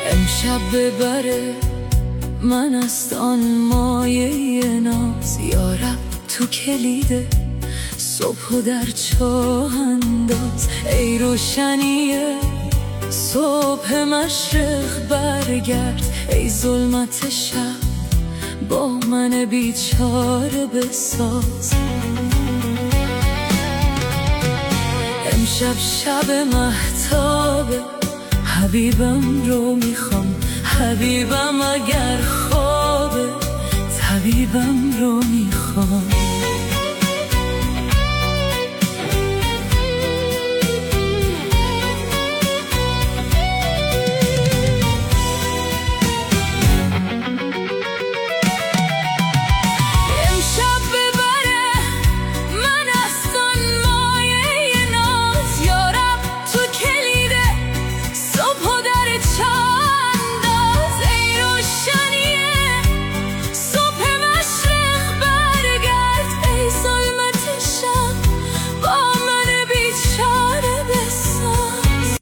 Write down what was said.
امشب ببره من است آن مایه ناز، یارب تو کلیده صبح و در چاه انداز. ای روشنی صبح مشرق برگرد، ای ظلمت شب با من بیچاره بساز. امشب شب مهتابه، حبیبم رو میخوام، حبیبم اگر خوابه طبیبم رو میخوام.